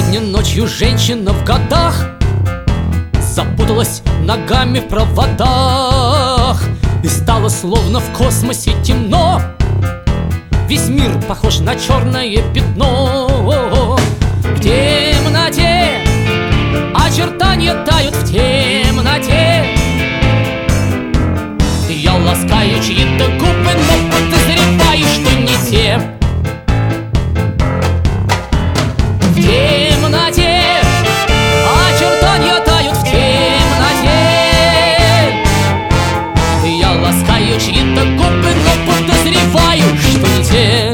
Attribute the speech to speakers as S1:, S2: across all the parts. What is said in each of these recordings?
S1: Сегодня ночью женщина в годах запуталась ногами в проводах, и стало словно в космосе темно. Весь мир похож на черное пятно. В темноте очертания тают в темноте. Я ласкаю чьи-то губы, но подозреваю, что не те. В темноте очертания тают в темноте. Я ласкаю чьи-то губы, но подозреваю, что не те.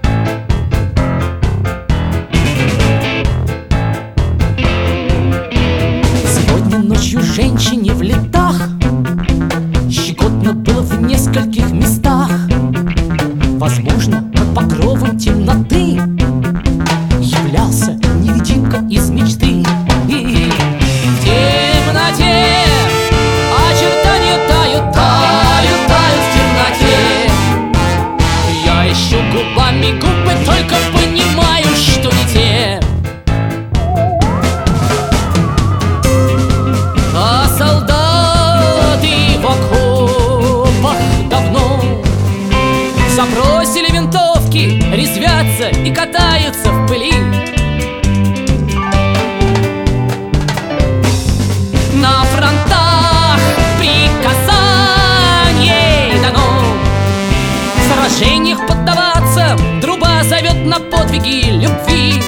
S1: Сегодня ночью женщине в летах щекотно было в нескольких местах. Возможно, под покровом темноты являлся невидимка из мечты. В темноте очертания тают, тают, тают в темноте. Я ищу губами губы, только понимаю, что не те. А солдаты в окопах давно забросили винтовки, резвятся и катаются в пыли. На фронтах приказание дано в сражениях поддаваться. Труба зовет на подвиги любви.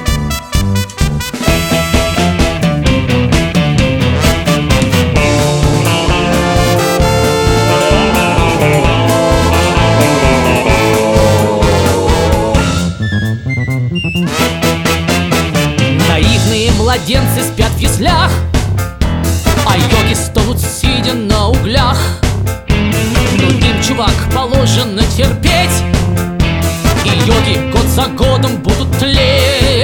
S1: Наивные младенцы спят в яслях, а йоги стонут, сидя на углях. Но им, чувак, положено терпеть, и йоги год за годом будут тлеть.